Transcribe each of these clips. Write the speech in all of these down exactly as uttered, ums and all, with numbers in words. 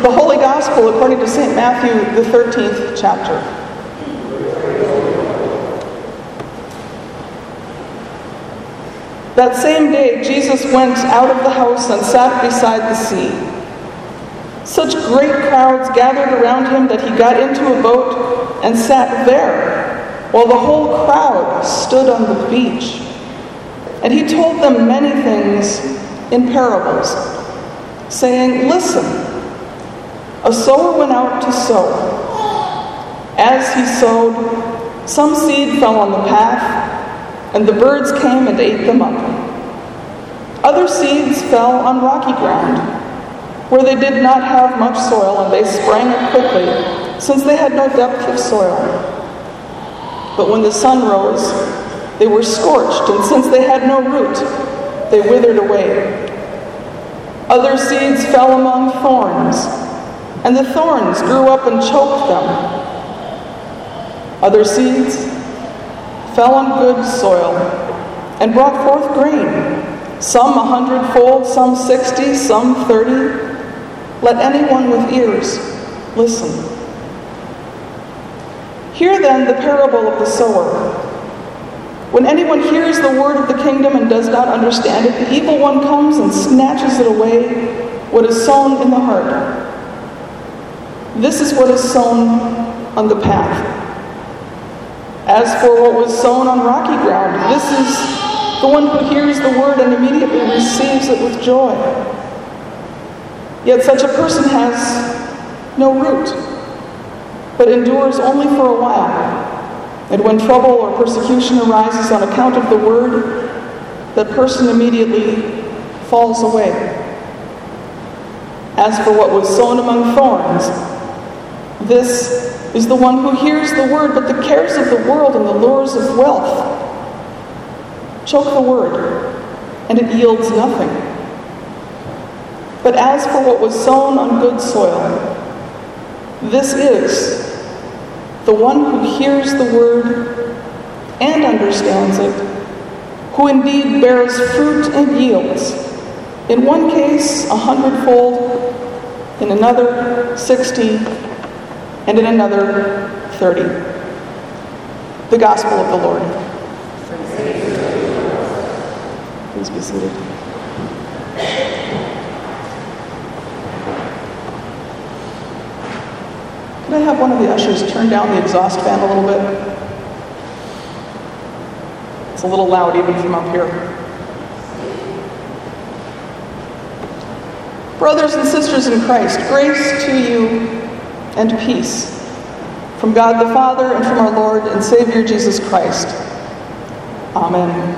The Holy Gospel according to Saint Matthew, the thirteenth chapter. That same day, Jesus went out of the house and sat beside the sea. Such great crowds gathered around him that he got into a boat and sat there, while the whole crowd stood on the beach. And he told them many things in parables, saying, "Listen, a sower went out to sow. As he sowed, some seed fell on the path, and the birds came and ate them up. Other seeds fell on rocky ground, where they did not have much soil, and they sprang up quickly, since they had no depth of soil. But when the sun rose, they were scorched, and since they had no root, they withered away. Other seeds fell among thorns, and the thorns grew up and choked them. Other seeds fell on good soil and brought forth grain, some a hundredfold, some sixty, some thirty. Let anyone with ears listen." Hear then the parable of the sower. When anyone hears the word of the kingdom and does not understand it, the evil one comes and snatches it away, what is sown in the heart. This is what is sown on the path. As for what was sown on rocky ground, this is the one who hears the word and immediately receives it with joy. Yet such a person has no root, but endures only for a while. And when trouble or persecution arises on account of the word, that person immediately falls away. As for what was sown among thorns, this is the one who hears the word, but the cares of the world and the lures of wealth choke the word, and it yields nothing. But as for what was sown on good soil, this is the one who hears the word and understands it, who indeed bears fruit and yields, in one case a hundredfold, in another sixty, and in another thirty. The Gospel of the Lord. Please be seated. Could I have one of the ushers turn down the exhaust fan a little bit? It's a little loud even from up here. Brothers and sisters in Christ, grace to you and peace from God the Father and from our Lord and Savior Jesus Christ. Amen.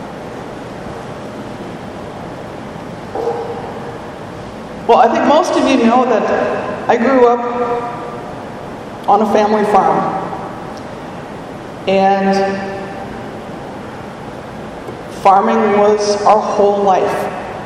Well, I think most of you know that I grew up on a family farm. And farming was our whole life.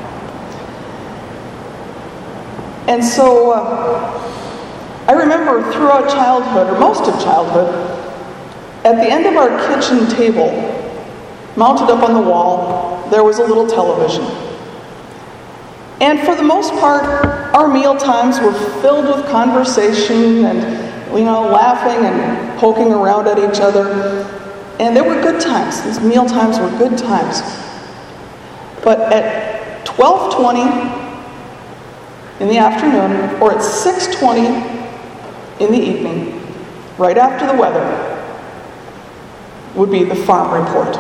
And so uh, I remember throughout childhood, or most of childhood, at the end of our kitchen table, mounted up on the wall, there was a little television. And for the most part, our meal times were filled with conversation and, you know, laughing and poking around at each other. And they were good times. These meal times were good times. But at twelve twenty in the afternoon, or at six twenty in the evening, right after the weather, would be the farm report.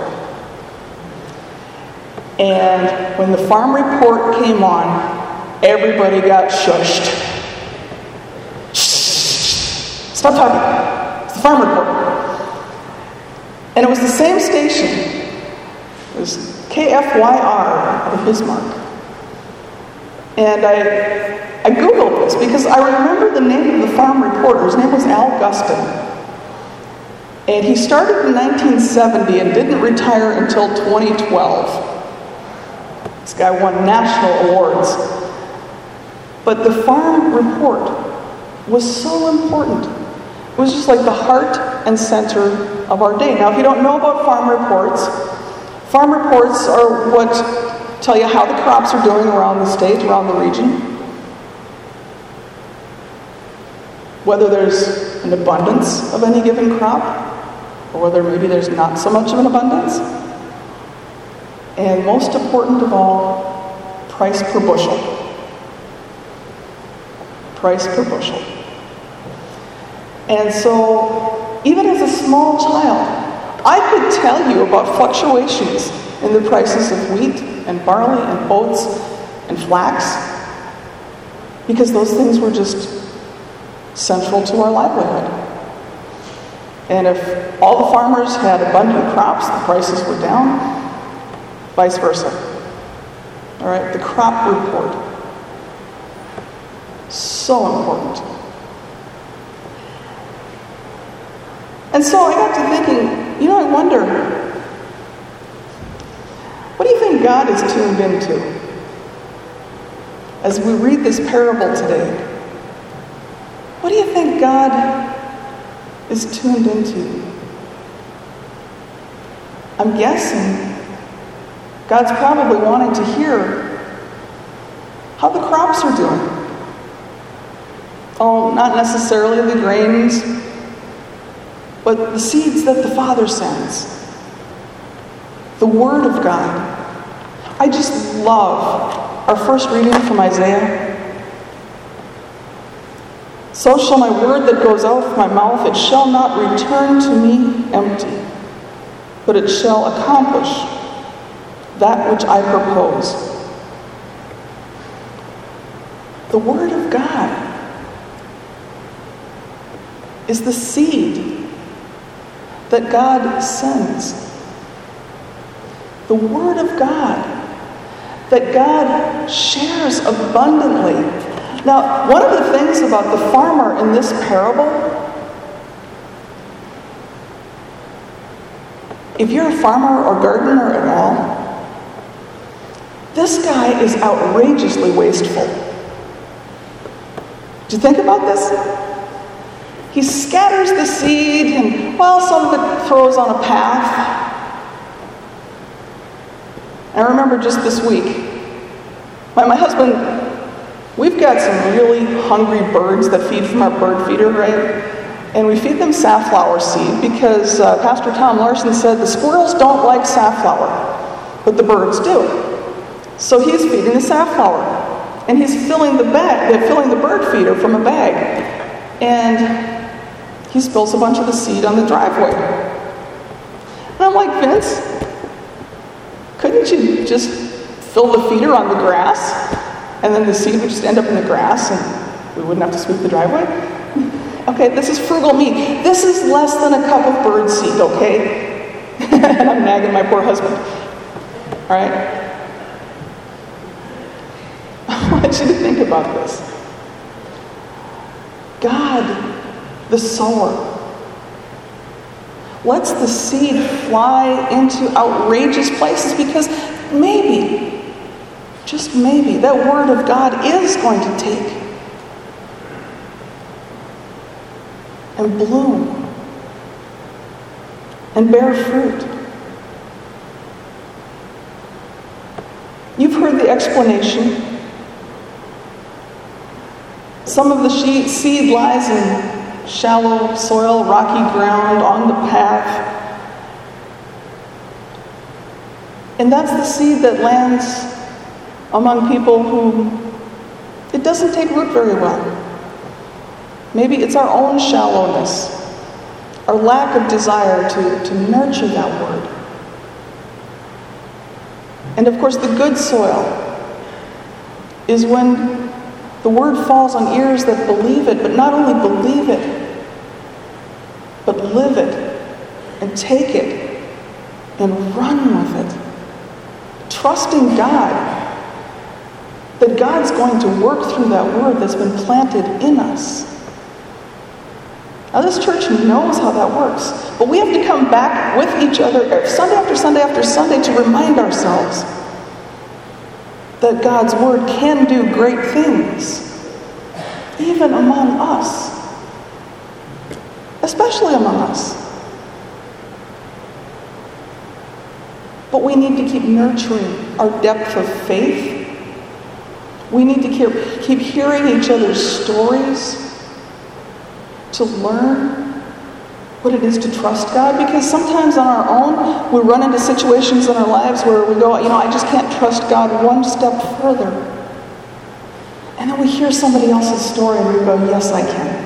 And when the farm report came on, everybody got shushed. Shh, stop talking. It's the farm report. And it was the same station. It was K F Y R out of Bismarck. And I, I Googled this because I remember the name of the farm reporter. His name was Al Gustin. And he started in nineteen seventy and didn't retire until twenty twelve. This guy won national awards. But the farm report was so important. It was just like the heart and center of our day. Now, if you don't know about farm reports, farm reports are what tell you how the crops are doing around the state, around the region. whether there's an abundance of any given crop, or whether maybe there's not so much of an abundance. And most important of all, price per bushel. Price per bushel. And so, even as a small child, I could tell you about fluctuations in the prices of wheat and barley and oats and flax, because those things were just central to our livelihood. And if all the farmers had abundant crops, the prices were down, vice versa. All right, the crop report. So important. And so I got to thinking, you know, I wonder, what do you think God is tuned into as we read this parable today? What do you think God is tuned into? I'm guessing God's probably wanting to hear how the crops are doing. Oh, not necessarily the grains, but the seeds that the Father sends. The Word of God. I just love our first reading from Isaiah. So shall my word that goes out of my mouth, it shall not return to me empty, but it shall accomplish that which I propose. The Word of God is the seed that God sends. The Word of God that God shares abundantly. Now, one of the things about the farmer in this parable, if you're a farmer or gardener at all, this guy is outrageously wasteful. Do you think about this? He scatters the seed, and, well, some of it throws on a path. I remember just this week, my, my husband, we've got some really hungry birds that feed from our bird feeder, right? And we feed them safflower seed because uh, Pastor Tom Larson said the squirrels don't like safflower, but the birds do. So he's feeding the safflower, and he's filling the bag, they're filling the bird feeder from a bag, and he spills a bunch of the seed on the driveway. And I'm like, Vince, couldn't you just fill the feeder on the grass, and then the seed would just end up in the grass, and we wouldn't have to sweep the driveway? Okay, this is frugal me. This is less than a cup of bird seed, okay? And I'm nagging my poor husband. All right? I want you to think about this. God, the sower, lets the seed fly into outrageous places because maybe, just maybe, that Word of God is going to take and bloom and bear fruit. You've heard the explanation. Some of the seed lies in shallow soil, rocky ground, on the path. And that's the seed that lands among people who it doesn't take root very well. Maybe it's our own shallowness, our lack of desire to, to nurture that word. And of course, the good soil is when the word falls on ears that believe it, but not only believe it, but live it and take it and run with it, trusting God that God's going to work through that word that's been planted in us. Now, this church knows how that works, but we have to come back with each other Sunday after Sunday after Sunday to remind ourselves that God's Word can do great things, even among us, especially among us. But we need to keep nurturing our depth of faith. We need to keep, keep hearing each other's stories. to learn what it is to trust God? Because sometimes on our own, we run into situations in our lives where we go, you know, I just can't trust God one step further. And then we hear somebody else's story and we go, yes, I can.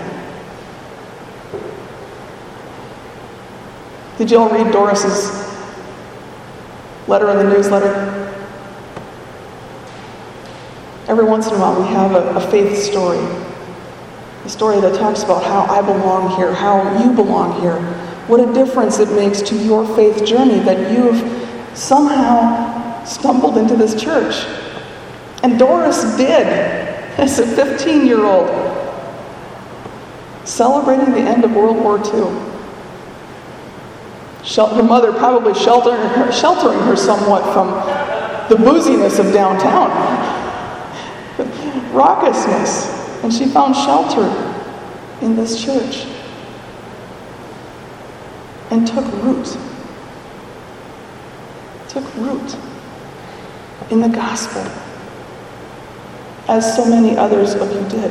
Did you all read Doris's letter in the newsletter? Every once in a while we have a, a faith story. A story that talks about how I belong here, how you belong here. What a difference it makes to your faith journey that you've somehow stumbled into this church. And Doris did, as a fifteen-year-old, celebrating the end of World War Two. Her mother probably sheltering her, sheltering her somewhat from the booziness of downtown. Raucousness. And she found shelter in this church. And took root. Took root in the gospel. As so many others of you did.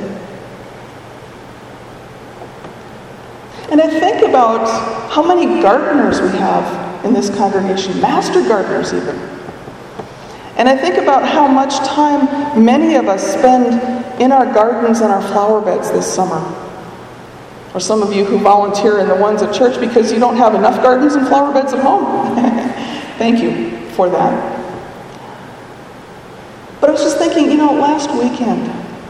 And I think about how many gardeners we have in this congregation, master gardeners even. And I think about how much time many of us spend in our gardens and our flower beds this summer. Or some of you who volunteer in the ones at church because you don't have enough gardens and flower beds at home. Thank you for that. But I was just thinking, you know, last weekend,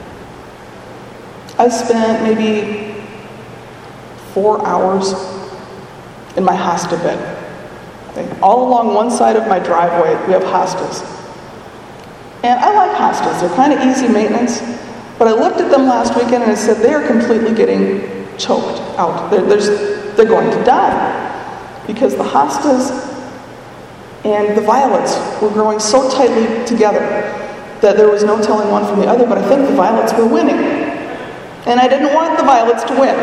I spent maybe four hours in my hosta bed. Okay? All along one side of my driveway, we have hostas. And I like hostas. They're kind of easy maintenance. But I looked at them last weekend and I said, they are completely getting choked out. They're, they're going to die. Because the hostas and the violets were growing so tightly together that there was no telling one from the other, but I think the violets were winning. And I didn't want the violets to win.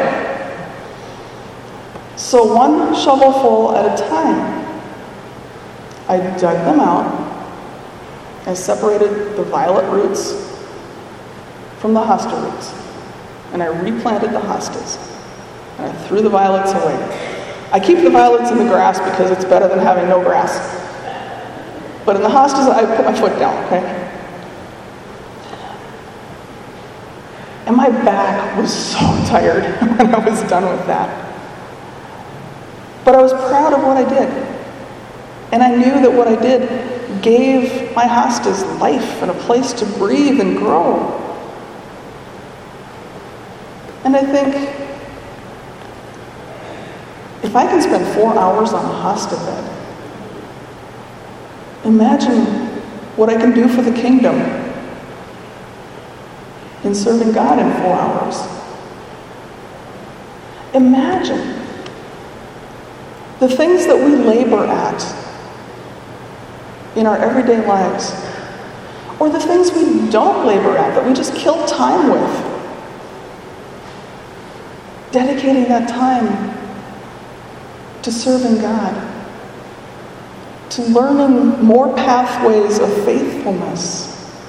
So one shovelful at a time, I dug them out. I separated the violet roots from the hosta roots. And I replanted the hostas. And I threw the violets away. I keep the violets in the grass because it's better than having no grass. But in the hostas, I put my foot down, okay? And my back was so tired when I was done with that. But I was proud of what I did. And I knew that what I did gave my hostas life and a place to breathe and grow. And I think, if I can spend four hours on a hosta bed, imagine what I can do for the kingdom in serving God in four hours. Imagine the things that we labor at in our everyday lives, or the things we don't labor at, that we just kill time with. Dedicating that time to serving God, to learning more pathways of faithfulness.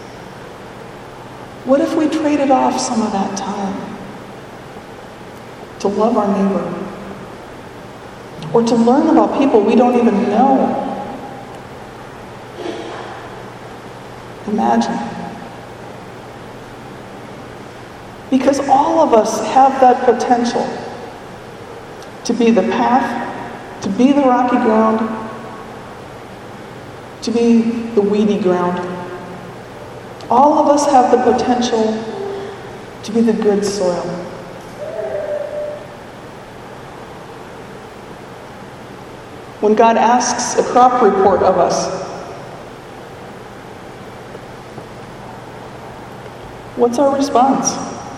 What if we traded off some of that time to love our neighbor, or to learn about people we don't even know? Imagine. Because all of us have that potential to be the path, to be the rocky ground, to be the weedy ground. All of us have the potential to be the good soil. When God asks a crop report of us, what's our response?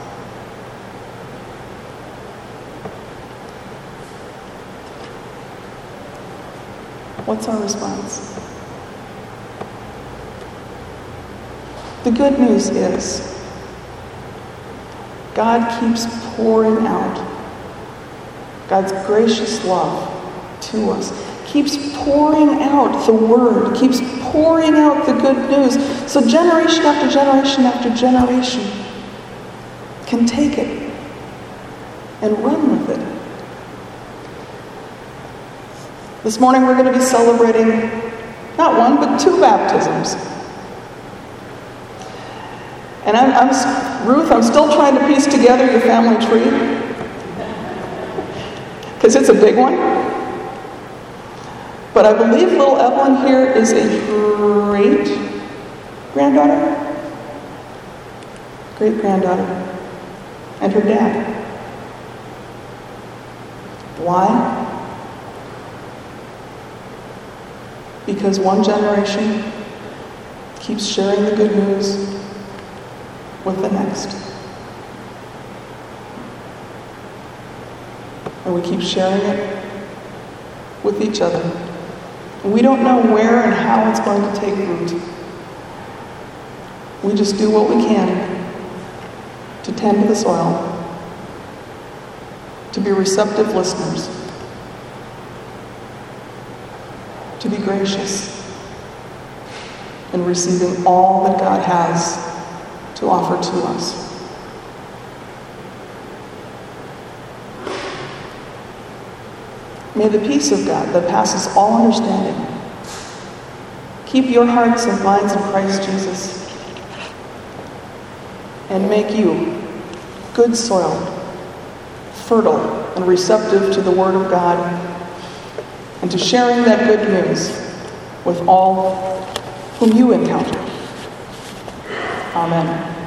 What's our response? The good news is God keeps pouring out God's gracious love to us, keeps pouring out the word, keeps pouring out the good news. So generation after generation after generation can take it and run with it. This morning we're going to be celebrating not one, but two baptisms. And I'm, I'm Ruth, I'm still trying to piece together your family tree, because it's a big one. But I believe little Evelyn here is a great granddaughter, great granddaughter, and her dad. Why? Because one generation keeps sharing the good news with the next. And we keep sharing it with each other. And we don't know where and how it's going to take root. We just do what we can to tend to the soil, to be receptive listeners, to be gracious in receiving all that God has to offer to us. May the peace of God that passes all understanding keep your hearts and minds in Christ Jesus and make you good soil, fertile and receptive to the Word of God and to sharing that good news with all whom you encounter. Amen.